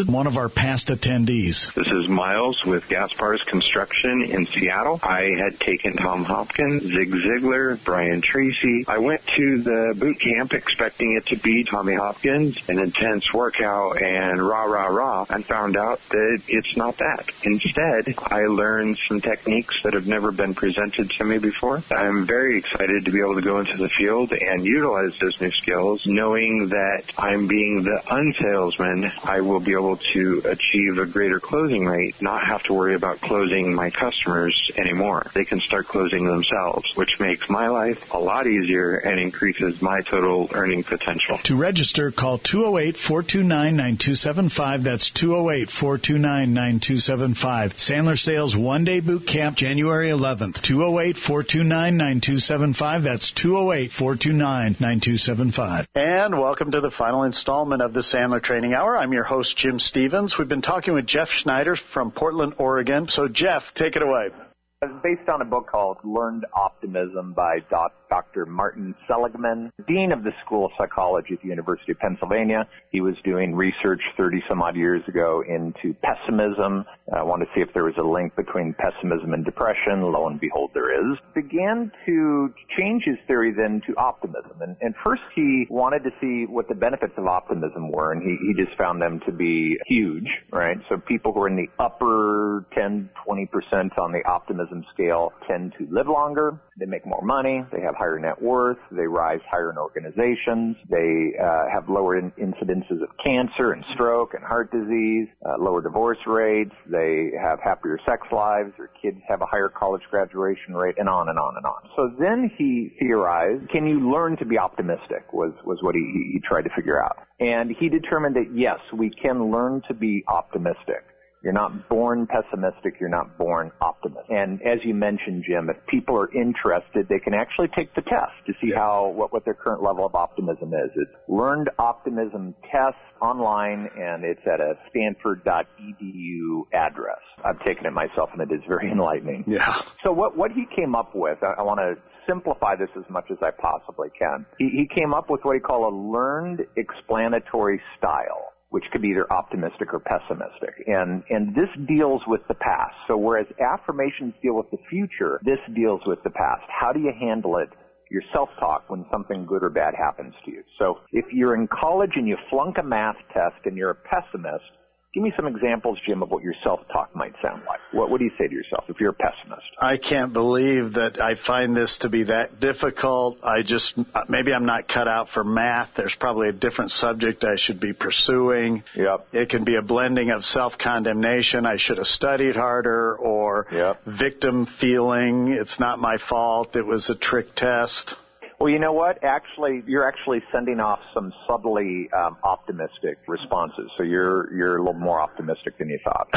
one of our past attendees. This is Miles with Gaspar's Construction in Seattle. I had taken Tom Hopkins, Zig Ziglar, Brian Tracy. I went to the boot camp expecting it to be Tommy Hopkins, an intense workout and rah, rah, rah, and found out that it's not that. Instead, I learned some techniques that have never been presented to me before. I'm very excited to be able to go into the field and utilize those new skills, knowing that I'm being the unsalesman. I will be able to achieve a greater closing rate, not have to worry about closing my customers anymore. They can start closing themselves, which makes my life a lot easier and increases my total earning potential. To register, call two oh eight, four two nine, nine two seven five. That's two oh eight, four two nine, nine two seven five. Sandler Sales One-Day Boot Camp, January eleventh. two oh eight, four two nine, nine two seven five. That's two oh eight, four two nine, nine two seven five. And welcome to the final installment of the Sandler Training Hour. I'm your host, Jim Stevens. We've been talking with Jeff Schneider from Portland, Oregon. So, Jeff, take it away. It's based on a book called Learned Optimism by Doctor Martin Seligman, Dean of the School of Psychology at the University of Pennsylvania. He was doing research thirty-some-odd years ago into pessimism. I wanted to see if there was a link between pessimism and depression. Lo and behold, there is. Began to change his theory then to optimism. And, and first he wanted to see what the benefits of optimism were, and he, he just found them to be huge, right? So people who are in the upper ten, twenty percent on the optimism scale tend to live longer, they make more money, they have higher net worth, they rise higher in organizations, they uh, have lower in- incidences of cancer and stroke and heart disease, uh, lower divorce rates, they have happier sex lives, their kids have a higher college graduation rate, and on and on and on. So then he theorized, can you learn to be optimistic, was, was what he, he, he tried to figure out. And he determined that yes, we can learn to be optimistic. You're not born pessimistic, you're not born optimistic. And as you mentioned, Jim, if people are interested, they can actually take the test to see how what, what their current level of optimism is. It's Learned Optimism Test online, and it's at a stanford dot e d u address. I've taken it myself, and it is very enlightening. Yeah. So what, what he came up with, I, I want to simplify this as much as I possibly can. He, he came up with what he called a learned explanatory style, which could be either optimistic or pessimistic. And, and this deals with the past. So whereas affirmations deal with the future, this deals with the past. How do you handle it, your self-talk, when something good or bad happens to you? So if you're in college and you flunk a math test and you're a pessimist, give me some examples, Jim, of what your self-talk might sound like. What, what do you say to yourself if you're a pessimist? I can't believe that I find this to be that difficult. I just, maybe I'm not cut out for math. There's probably a different subject I should be pursuing. Yep. It can be a blending of self-condemnation. I should have studied harder, or yep. victim feeling. It's not my fault. It was a trick test. Well, you know what? Actually, you're actually sending off some subtly um, optimistic responses. So you're you're a little more optimistic than you thought.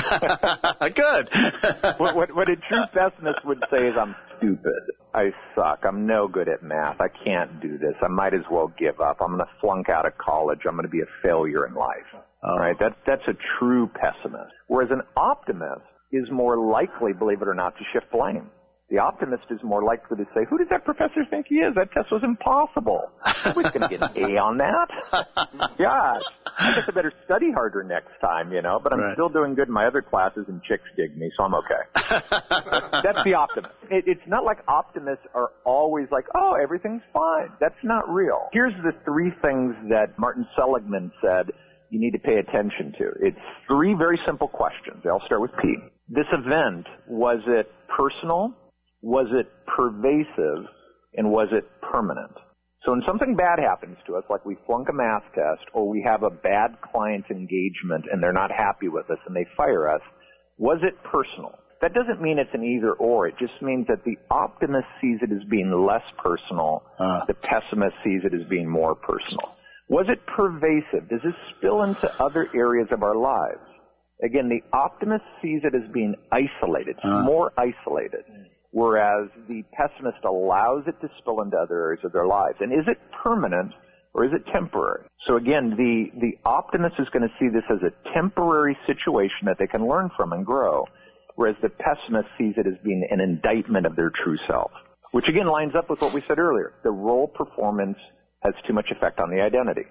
Good. what, what, what a true pessimist would say is, I'm stupid. I suck. I'm no good at math. I can't do this. I might as well give up. I'm going to flunk out of college. I'm going to be a failure in life. Oh. Right? That's that's a true pessimist. Whereas an optimist is more likely, believe it or not, to shift blame. The optimist is more likely to say, who does that professor think he is? That test was impossible. Nobody's going to get an A on that. Gosh, I guess I better study harder next time, you know, but I'm right. still doing good in my other classes and chicks dig me, so I'm okay. That's the optimist. It, it's not like optimists are always like, oh, everything's fine. That's not real. Here's the three things that Martin Seligman said you need to pay attention to. It's three very simple questions. They all start with P. This event, was it personal? Was it pervasive, and was it permanent? So when something bad happens to us, like we flunk a math test, or we have a bad client engagement and they're not happy with us and they fire us, was it personal? That doesn't mean it's an either or. It just means that the optimist sees it as being less personal. Uh. The pessimist sees it as being more personal. Was it pervasive? Does this spill into other areas of our lives? Again, the optimist sees it as being isolated, uh. more isolated. Whereas the pessimist allows it to spill into other areas of their lives. And is it permanent or is it temporary? So again, the, the optimist is going to see this as a temporary situation that they can learn from and grow, whereas the pessimist sees it as being an indictment of their true self, which again lines up with what we said earlier. The role performance has too much effect on the identity.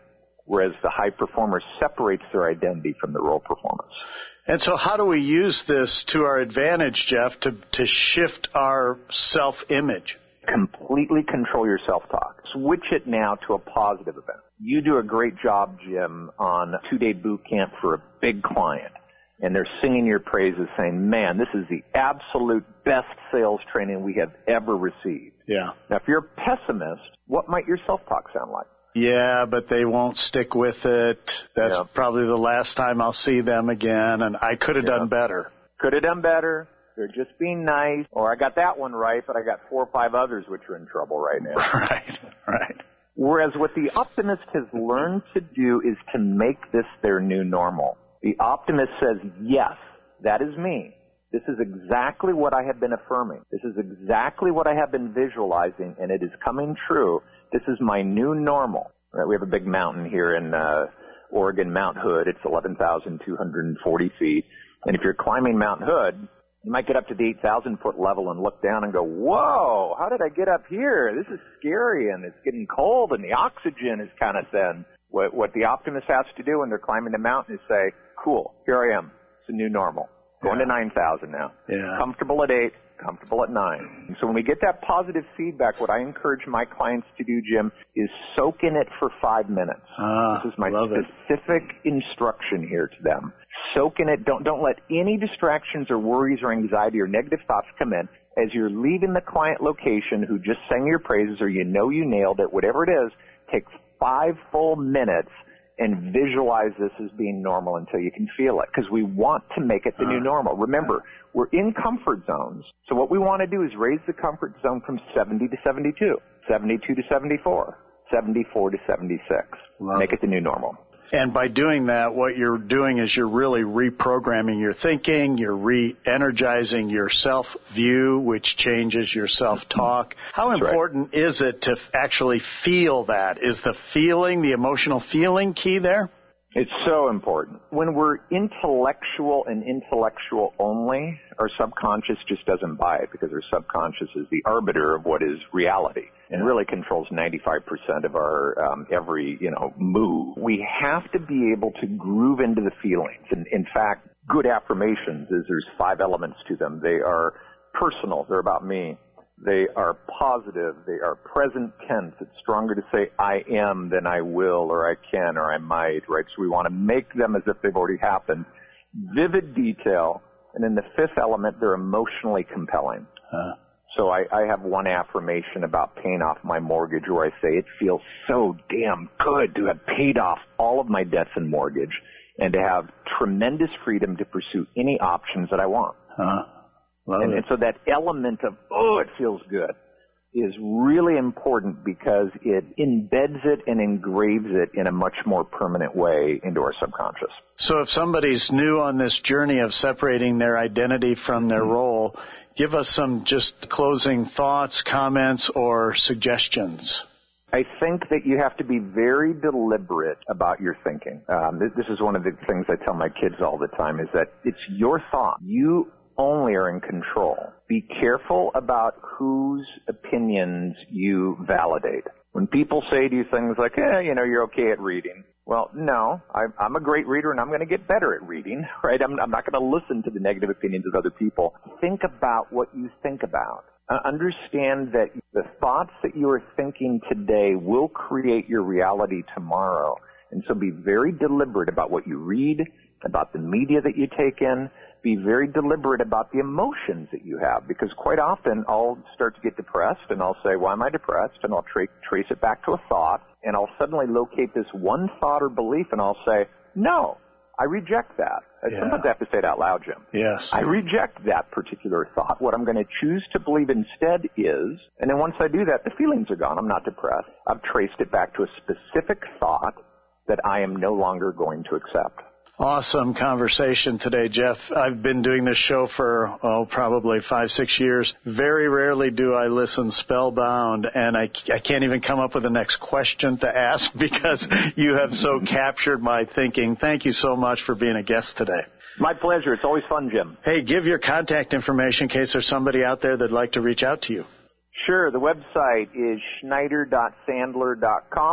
whereas the high performer separates their identity from the role performance. And so how do we use this to our advantage, Jeff, to, to shift our self-image? Completely control your self-talk. Switch it now to a positive event. You do a great job, Jim, on a two-day boot camp for a big client, and they're singing your praises saying, man, this is the absolute best sales training we have ever received. Yeah. Now, if you're a pessimist, what might your self-talk sound like? Yeah, but they won't stick with it. That's yeah. probably the last time I'll see them again, and I could have yeah. done better. Could have done better. They're just being nice. Or I got that one right, but I got four or five others which are in trouble right now. Right, right. Whereas what the optimist has learned to do is to make this their new normal. The optimist says, yes, that is me. This is exactly what I have been affirming. This is exactly what I have been visualizing, and it is coming true. This is my new normal. Right? We have a big mountain here in uh, Oregon, Mount Hood. It's eleven thousand two hundred forty feet. And if you're climbing Mount Hood, you might get up to the eight thousand foot level and look down and go, whoa, how did I get up here? This is scary, and it's getting cold, and the oxygen is kind of thin. What, what the optimist has to do when they're climbing the mountain is say, cool, here I am. It's a new normal. Going yeah. to nine thousand now. Yeah. Comfortable at eight, comfortable at nine. And so when we get that positive feedback, what I encourage my clients to do, Jim, is soak in it for five minutes. Ah, this is my love specific it. instruction here to them. Soak in it. Don't, don't let any distractions or worries or anxiety or negative thoughts come in. As you're leaving the client location who just sang your praises or you know you nailed it, whatever it is, take five full minutes and visualize this as being normal until you can feel it, because we want to make it the uh, new normal. Remember, uh, we're in comfort zones, so what we want to do is raise the comfort zone from seventy to seventy-two, seventy-two to seventy-four, seventy-four to seventy-six. Make it. it the new normal. And by doing that, what you're doing is you're really reprogramming your thinking, you're re-energizing your self-view, which changes your self-talk. How That's important right. is it to actually feel that? Is the feeling, the emotional feeling key there? It's so important. When we're intellectual and intellectual only, our subconscious just doesn't buy it, because our subconscious is the arbiter of what is reality and really controls ninety-five percent of our um, every, you know, move. We have to be able to groove into the feelings. And in fact, good affirmations is there's five elements to them. They are personal. They're about me. They are positive. They are present tense. It's stronger to say I am than I will or I can or I might, right? So we want to make them as if they've already happened. Vivid detail. And then the fifth element, they're emotionally compelling. Uh. So I, I have one affirmation about paying off my mortgage where I say it feels so damn good to have paid off all of my debts and mortgage and to have tremendous freedom to pursue any options that I want. Uh. Love and, it. and so that element of, oh, it feels good, is really important because it embeds it and engraves it in a much more permanent way into our subconscious. So if somebody's new on this journey of separating their identity from their mm-hmm. role, give us some just closing thoughts, comments, or suggestions. I think that you have to be very deliberate about your thinking. Um, this, this is one of the things I tell my kids all the time, is that it's your thought. You only are in control. Be careful about whose opinions you validate. When people say to you things like, eh, you know, you're okay at reading. Well, no, I, I'm a great reader and I'm going to get better at reading, right? I'm, I'm not going to listen to the negative opinions of other people. Think about what you think about. Uh, understand that the thoughts that you are thinking today will create your reality tomorrow. And so be very deliberate about what you read, about the media that you take in. Be very deliberate about the emotions that you have, because quite often I'll start to get depressed and I'll say, why am I depressed? And I'll tra- trace it back to a thought, and I'll suddenly locate this one thought or belief, and I'll say, no, I reject that. Yeah. Sometimes I have to say it out loud, Jim. Yes. I reject that particular thought. What I'm going to choose to believe instead is, and then once I do that, the feelings are gone. I'm not depressed. I've traced it back to a specific thought that I am no longer going to accept. Awesome conversation today, Jeff. I've been doing this show for, oh, probably five, six years. Very rarely do I listen spellbound, and I, I can't even come up with the next question to ask because you have so captured my thinking. Thank you so much for being a guest today. My pleasure. It's always fun, Jim. Hey, give your contact information in case there's somebody out there that'd like to reach out to you. Sure. The website is schneider dot sandler dot com.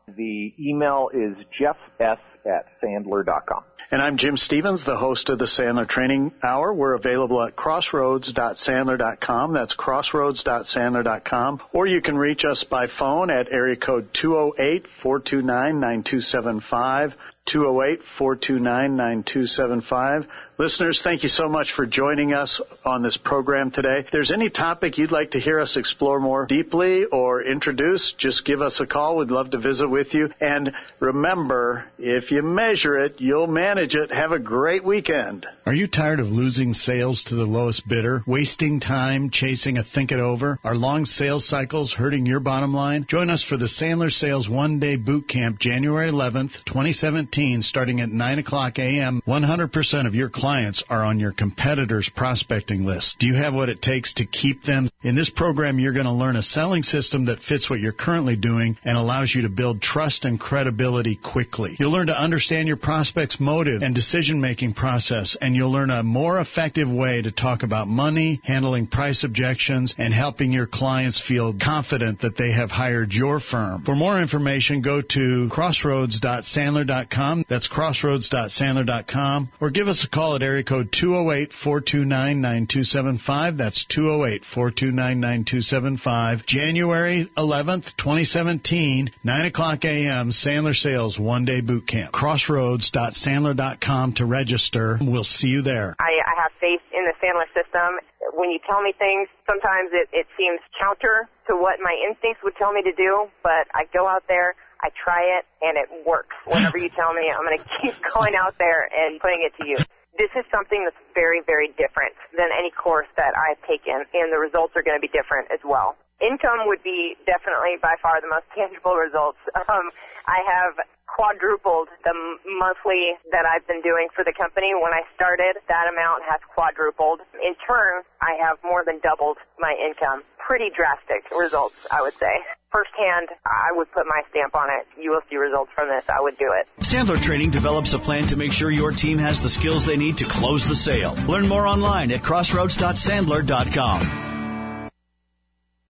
The email is jeff s at sandler dot com. And I'm Jim Stevens, the host of the Sandler Training Hour. We're available at crossroads dot sandler dot com. That's crossroads dot sandler dot com. Or you can reach us by phone at area code two oh eight, four two nine, nine two seven five, two oh eight, four two nine, nine two seven five. Listeners, thank you so much for joining us on this program today. If there's any topic you'd like to hear us explore more deeply or introduce, just give us a call. We'd love to visit with you. And remember, if you measure it, you'll manage it. Have a great weekend. Are you tired of losing sales to the lowest bidder, wasting time chasing a think it over? Are long sales cycles hurting your bottom line? Join us for the Sandler Sales One-Day Boot Camp, January eleventh, twenty seventeen, starting at nine o'clock a.m. one hundred percent of your clients are on your competitors' prospecting list. Do you have what it takes to keep them? In this program, you're going to learn a selling system that fits what you're currently doing and allows you to build trust and credibility quickly. You'll learn to understand your prospect's motive and decision-making process, and you'll learn a more effective way to talk about money, handling price objections, and helping your clients feel confident that they have hired your firm. For more information, go to crossroads dot sandler dot com. That's crossroads dot sandler dot com. Or give us a call at area code two oh eight, four two nine, nine two seven five. That's two oh eight, four two nine, nine two seven five. January eleventh, twenty seventeen, nine o'clock a.m. Sandler Sales One-Day Boot Camp. crossroads dot sandler dot com to register. We'll see you there. I, I have faith in the Sandler system. When you tell me things, sometimes it, it seems counter to what my instincts would tell me to do, but I go out there, I try it, and it works. Whatever you tell me, I'm going to keep going out there and putting it to use. This is something that's very, very different than any course that I've taken, and the results are going to be different as well. Income would be definitely by far the most tangible results. Um, I have quadrupled the monthly that I've been doing for the company. When I started, that amount has quadrupled. In turn, I have more than doubled my income. Pretty drastic results, I would say. Firsthand, I would put my stamp on it. You will see results from this. I would do it. Sandler Training develops a plan to make sure your team has the skills they need to close the sale. Learn more online at crossroads dot sandler dot com.